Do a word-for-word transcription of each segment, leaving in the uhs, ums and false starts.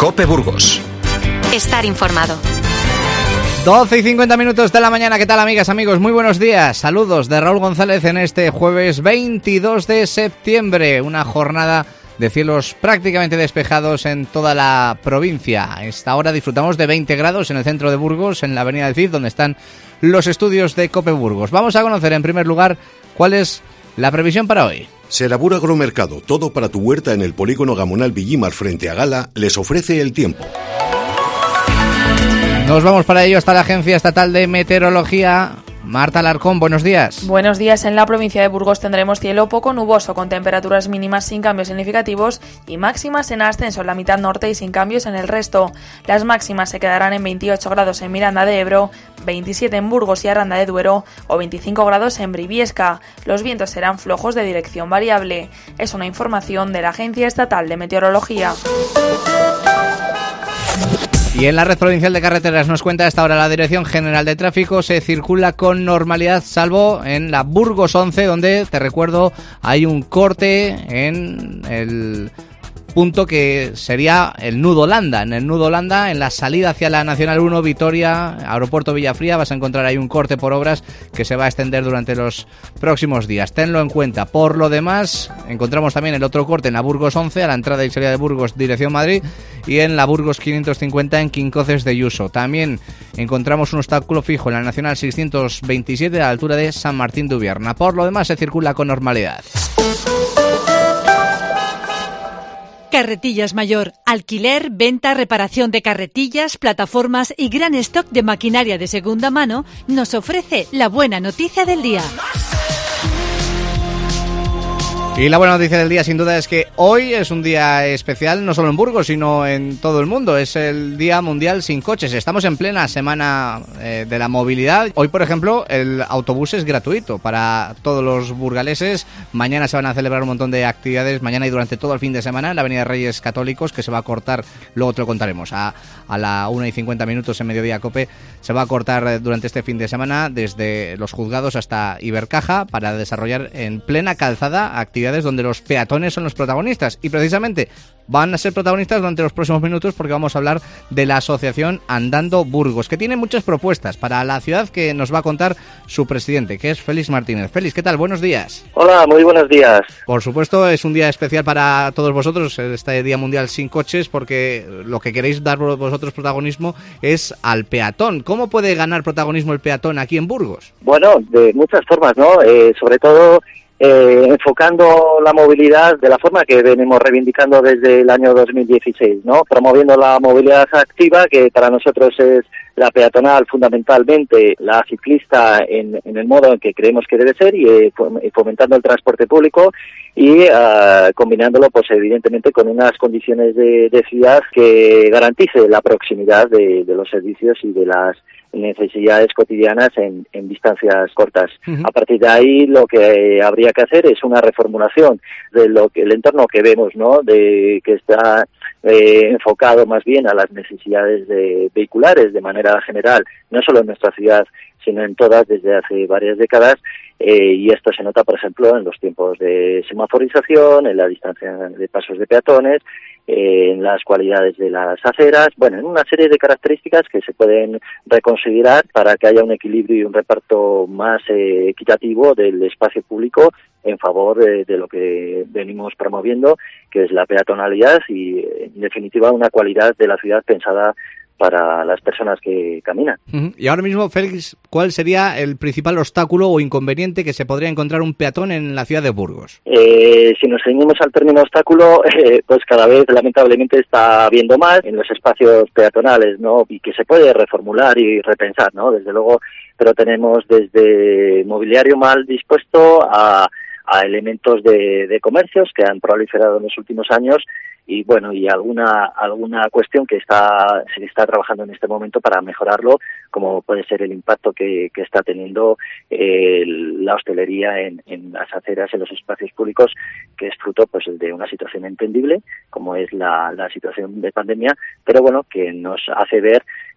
COPE Burgos. Estar informado. doce y cincuenta minutos de la mañana. ¿Qué tal, amigas, amigos? Muy buenos días. Saludos de Raúl González en este jueves veintidós de septiembre. Una jornada de cielos prácticamente despejados en toda la provincia. A esta hora disfrutamos de veinte grados en el centro de Burgos, en la avenida del Cid, donde están los estudios de COPE Burgos. Vamos a conocer en primer lugar cuál es la previsión para hoy. Serabur Agromercado, todo para tu huerta en el polígono Gamonal Villimar frente a Gala, les ofrece el tiempo. Nos vamos para ello hasta la Agencia Estatal de Meteorología. Marta Alarcón, buenos días. Buenos días. En la provincia de Burgos tendremos cielo poco nuboso, con temperaturas mínimas sin cambios significativos y máximas en ascenso en la mitad norte y sin cambios en el resto. Las máximas se quedarán en veintiocho grados en Miranda de Ebro, veintisiete en Burgos y Aranda de Duero o veinticinco grados en Briviesca. Los vientos serán flojos de dirección variable. Es una información de la Agencia Estatal de Meteorología. Y en la red provincial de carreteras nos cuenta hasta ahora la Dirección General de Tráfico. Se circula con normalidad, salvo en la Burgos once, donde, te recuerdo, hay un corte en el punto que sería el nudo Landa. En el nudo Landa, en la salida hacia la Nacional uno, Vitoria, Aeropuerto Villafría, vas a encontrar ahí un corte por obras que se va a extender durante los próximos días. Tenlo en cuenta. Por lo demás, encontramos también el otro corte en la Burgos once, a la entrada y salida de Burgos, dirección Madrid, y en la Burgos quinientos cincuenta en Quincoces de Yuso. También encontramos un obstáculo fijo en la Nacional seiscientos veintisiete a la altura de San Martín de Ubierna. Por lo demás, se circula con normalidad. Carretillas Mayor. Alquiler, venta, reparación de carretillas, plataformas y gran stock de maquinaria de segunda mano nos ofrece la buena noticia del día. Y la buena noticia del día, sin duda, es que hoy es un día especial, no solo en Burgos, sino en todo el mundo. Es el Día Mundial Sin Coches. Estamos en plena semana eh, de la movilidad. Hoy, por ejemplo, el autobús es gratuito para todos los burgaleses. Mañana se van a celebrar un montón de actividades, mañana y durante todo el fin de semana, en la Avenida Reyes Católicos, que se va a cortar, luego te lo contaremos, a, a la una y cincuenta minutos en Mediodía Cope. Se va a cortar durante este fin de semana desde los juzgados hasta Ibercaja para desarrollar en plena calzada actividades donde los peatones son los protagonistas, y precisamente van a ser protagonistas durante los próximos minutos porque vamos a hablar de la asociación Andando Burgos, que tiene muchas propuestas para la ciudad, que nos va a contar su presidente, que es Félix Martínez. Félix, ¿qué tal? Buenos días. Hola, muy buenos días. Por supuesto, es un día especial para todos vosotros, este Día Mundial Sin Coches, porque lo que queréis dar vosotros protagonismo es al peatón. ¿Cómo puede ganar protagonismo el peatón aquí en Burgos? Bueno, de muchas formas, ¿no? Eh, sobre todo Eh, enfocando la movilidad de la forma que venimos reivindicando desde el año dos mil dieciséis, ¿no? Promoviendo la movilidad activa, que para nosotros es la peatonal fundamentalmente, la ciclista en, en el modo en que creemos que debe ser, y eh, fomentando el transporte público y uh, combinándolo, pues evidentemente, con unas condiciones de, de ciudad que garantice la proximidad de, de los servicios y de las necesidades cotidianas en, en distancias cortas. Uh-huh. A partir de ahí, lo que habría que hacer es una reformulación de lo que el entorno que vemos, ¿no? De que está eh, enfocado más bien a las necesidades de vehiculares de manera general, no solo en nuestra ciudad, sino en todas desde hace varias décadas. Eh, y esto se nota, por ejemplo, en los tiempos de semaforización, en la distancia de pasos de peatones, eh, en las cualidades de las aceras, bueno, en una serie de características que se pueden reconsiderar para que haya un equilibrio y un reparto más eh, equitativo del espacio público en favor eh, de lo que venimos promoviendo, que es la peatonalidad y, en definitiva, una cualidad de la ciudad pensada para las personas que caminan. Uh-huh. Y ahora mismo, Félix, ¿cuál sería el principal obstáculo o inconveniente que se podría encontrar un peatón en la ciudad de Burgos? Eh, si nos ceñimos al término obstáculo, eh, pues cada vez lamentablemente está habiendo más en los espacios peatonales, ¿no? Y que se puede reformular y repensar, ¿no? Desde luego, pero tenemos desde mobiliario mal dispuesto a, a elementos de, de comercios que han proliferado en los últimos años, y bueno, y alguna alguna cuestión que está se está trabajando en este momento para mejorarlo, como puede ser el impacto que, que está teniendo eh, la hostelería en, en las aceras, en los espacios públicos, que es fruto pues de una situación entendible, como es la, la situación de pandemia, pero bueno, que nos hace ver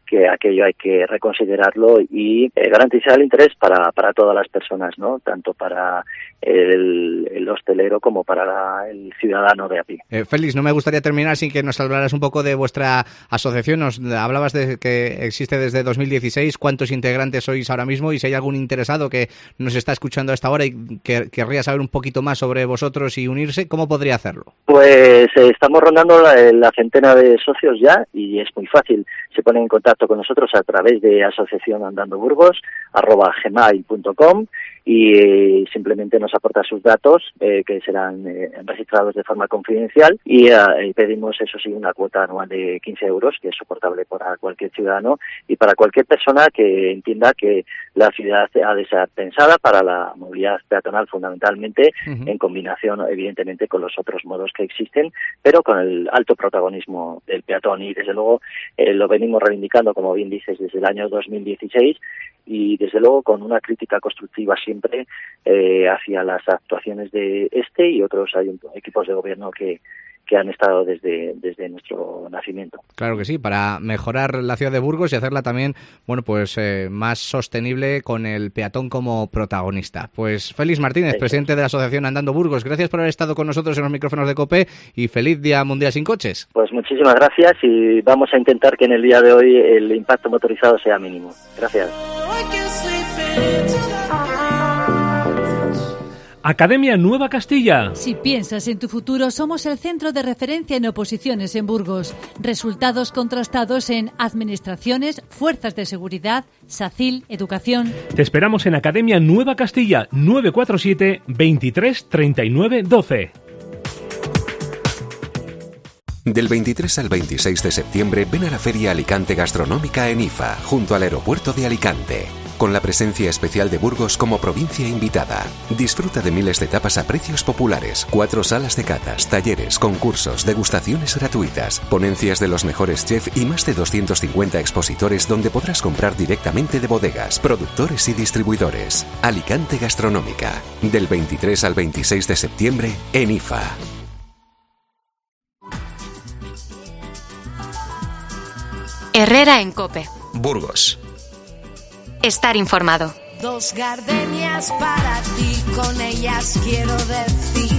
que aquello hay que reconsiderarlo y eh, garantizar el interés para, para todas las personas, ¿no? Tanto para el, el hostelero como para la, el ciudadano de a pie. Eh, Félix, no me gustaría terminar sin que nos hablaras un poco de vuestra asociación. Nos hablabas de que existe desde dos mil dieciséis. ¿Cuántos integrantes sois ahora mismo? Y si hay algún interesado que nos está escuchando a esta hora y que querría saber un poquito más sobre vosotros y unirse, ¿cómo podría hacerlo? Pues eh, estamos rondando la, la centena de socios ya y es muy fácil. Se ponen en contacto con nosotros a través de asociación andando burgos arroba gmail punto com y eh, simplemente nos aporta sus datos eh, que serán eh, registrados de forma confidencial y eh, pedimos, eso sí, una cuota anual de quince euros, que es soportable para cualquier ciudadano y para cualquier persona que entienda que la ciudad ha de ser pensada para la movilidad peatonal fundamentalmente, uh-huh. en combinación evidentemente con los otros modos que existen, pero con el alto protagonismo del peatón y desde luego eh, lo venimos reivindicando, como bien dices, desde el año dos mil dieciséis y desde luego con una crítica constructiva siempre eh, hacia las actuaciones de este y otros equipos de gobierno que que han estado desde desde nuestro nacimiento. Claro que sí, para mejorar la ciudad de Burgos y hacerla también, bueno, pues eh, más sostenible con el peatón como protagonista. Pues Félix Martínez, sí. presidente de la Asociación Andando Burgos, gracias por haber estado con nosotros en los micrófonos de COPE y feliz Día Mundial Sin Coches. Pues muchísimas gracias y vamos a intentar que en el día de hoy el impacto motorizado sea mínimo. Gracias. Academia Nueva Castilla. Si piensas en tu futuro, somos el centro de referencia en oposiciones en Burgos. Resultados contrastados en administraciones, fuerzas de seguridad, SACIL, educación. Te esperamos en Academia Nueva Castilla, nueve cuatro siete, veintitrés, treinta y nueve, doce. Del veintitrés al veintiséis de septiembre ven a la Feria Alicante Gastronómica en I F A, junto al aeropuerto de Alicante. Con la presencia especial de Burgos como provincia invitada. Disfruta de miles de tapas a precios populares, cuatro salas de catas, talleres, concursos, degustaciones gratuitas, ponencias de los mejores chefs y más de doscientos cincuenta expositores donde podrás comprar directamente de bodegas, productores y distribuidores. Alicante Gastronómica, del veintitrés al veintiséis de septiembre en I F A. Herrera en COPE. Burgos. Estar informado. Dos gardenias para ti, con ellas quiero decir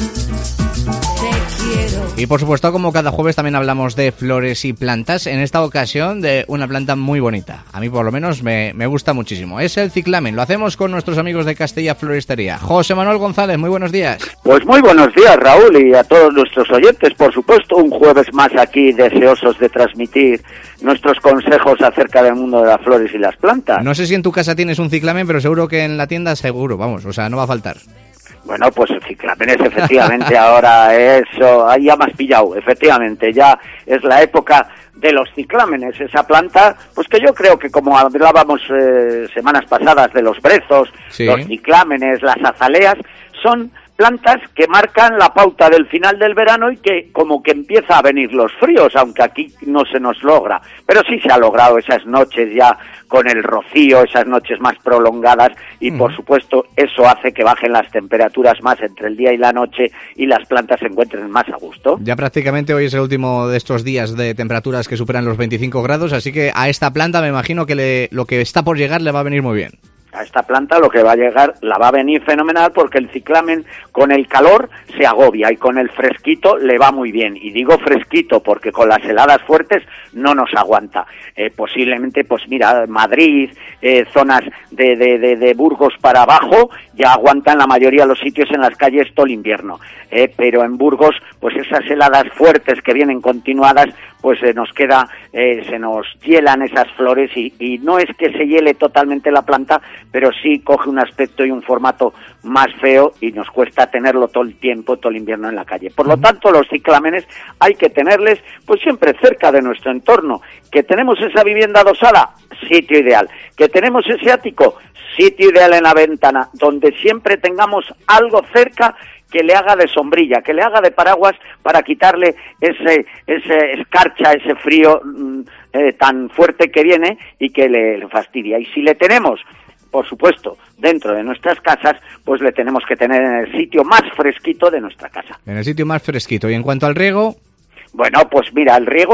te quiero. Y por supuesto, como cada jueves también hablamos de flores y plantas, en esta ocasión de una planta muy bonita. A mí por lo menos me, me gusta muchísimo. Es el ciclamen. Lo hacemos con nuestros amigos de Castella Floristería. José Manuel González, muy buenos días. Pues muy buenos días, Raúl, y a todos nuestros oyentes, por supuesto, un jueves más aquí deseosos de transmitir nuestros consejos acerca del mundo de las flores y las plantas. No sé si en tu casa tienes un ciclamen, pero seguro que en la tienda seguro, vamos, o sea, no va a faltar. Bueno, pues el ciclamen es efectivamente ahora eso, ahí ya me has pillado, efectivamente, ya es la época de los ciclámenes, esa planta, pues que yo creo que como hablábamos eh, semanas pasadas de los brezos, sí. los ciclámenes, las azaleas, son plantas que marcan la pauta del final del verano y que como que empieza a venir los fríos, aunque aquí no se nos logra, pero sí se ha logrado esas noches ya con el rocío, esas noches más prolongadas y mm. por supuesto eso hace que bajen las temperaturas más entre el día y la noche y las plantas se encuentren más a gusto. Ya prácticamente hoy es el último de estos días de temperaturas que superan los veinticinco grados, así que a esta planta me imagino que le, lo que está por llegar le va a venir muy bien. A esta planta lo que va a llegar la va a venir fenomenal porque el ciclamen con el calor se agobia y con el fresquito le va muy bien. Y digo fresquito porque con las heladas fuertes no nos aguanta. Eh, posiblemente, pues mira, Madrid, eh, zonas de, de, de, de Burgos para abajo ya aguantan la mayoría de los sitios en las calles todo el invierno. Eh, pero en Burgos, pues esas heladas fuertes que vienen continuadas, pues eh, nos queda, eh, se nos hielan esas flores y, y no es que se hiele totalmente la planta, pero sí coge un aspecto y un formato más feo y nos cuesta tenerlo todo el tiempo, todo el invierno en la calle. Por lo tanto, los ciclámenes hay que tenerles pues siempre cerca de nuestro entorno. ¿Que tenemos esa vivienda adosada? Sitio ideal. ¿Que tenemos ese ático? Sitio ideal en la ventana, donde siempre tengamos algo cerca que le haga de sombrilla, que le haga de paraguas para quitarle ese ese escarcha, ese frío eh, tan fuerte que viene y que le, le fastidia. Y si le tenemos, por supuesto, dentro de nuestras casas, pues le tenemos que tener en el sitio más fresquito de nuestra casa. En el sitio más fresquito. Y en cuanto al riego... Bueno, pues mira, el riego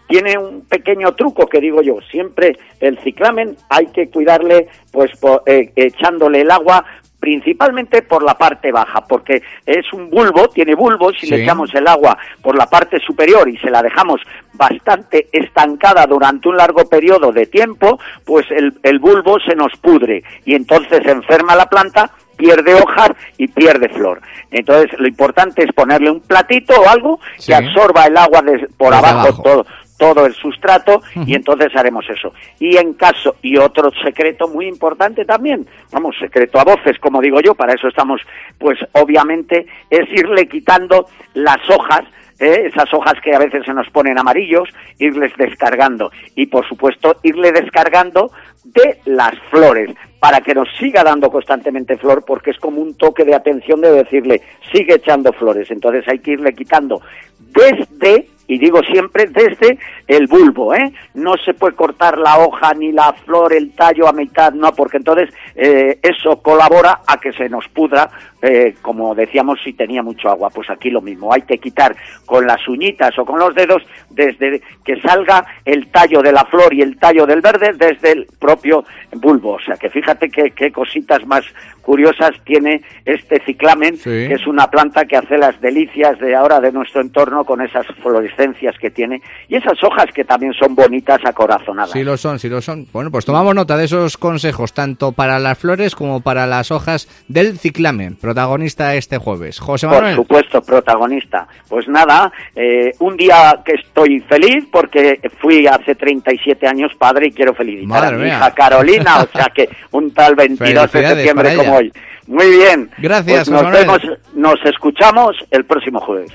tiene un pequeño truco que digo yo, siempre el ciclamen hay que cuidarle pues por, eh, echándole el agua principalmente por la parte baja, porque es un bulbo, tiene bulbo, si sí. le echamos el agua por la parte superior y se la dejamos bastante estancada durante un largo periodo de tiempo, pues el, el bulbo se nos pudre y entonces se enferma la planta, pierde hojas y pierde flor. Entonces lo importante es ponerle un platito o algo sí. que absorba el agua de, por abajo, abajo todo todo el sustrato uh-huh. y entonces haremos eso. Y en caso, y otro secreto muy importante también, vamos, secreto a voces, como digo yo, para eso estamos, pues obviamente, es irle quitando las hojas, ¿eh? esas hojas que a veces se nos ponen amarillos, irles descargando. Y por supuesto, irle descargando de las flores, para que nos siga dando constantemente flor, porque es como un toque de atención de decirle, sigue echando flores. Entonces hay que irle quitando desde, y digo siempre, desde el bulbo, ¿eh? No se puede cortar la hoja ni la flor, el tallo a mitad, no, porque entonces eh, eso colabora a que se nos pudra, eh, como decíamos, si tenía mucho agua. Pues aquí lo mismo, hay que quitar con las uñitas o con los dedos desde que salga el tallo de la flor y el tallo del verde desde el propio bulbo. O sea que fíjate qué, qué cositas más curiosas tiene este ciclamen, sí. que es una planta que hace las delicias de ahora de nuestro entorno con esas florescencias que tiene y esas hojas que también son bonitas acorazonadas. Sí lo son, sí lo son. Bueno, pues tomamos nota de esos consejos, tanto para las flores como para las hojas del ciclamen. Protagonista este jueves. José Manuel. Por supuesto, protagonista. Pues nada, eh, un día que estoy feliz porque fui hace treinta y siete años padre y quiero felicitar Madre a mi mía. hija Carolina, o sea que un tal veintidós de septiembre como hoy. Muy bien. Gracias, pues nos Manuel. vemos, nos escuchamos el próximo jueves.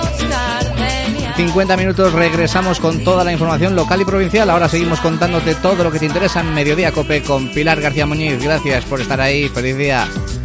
cincuenta minutos, regresamos con toda la información local y provincial. Ahora seguimos contándote todo lo que te interesa en Mediodía Cope con Pilar García Muñiz. Gracias por estar ahí. Feliz día.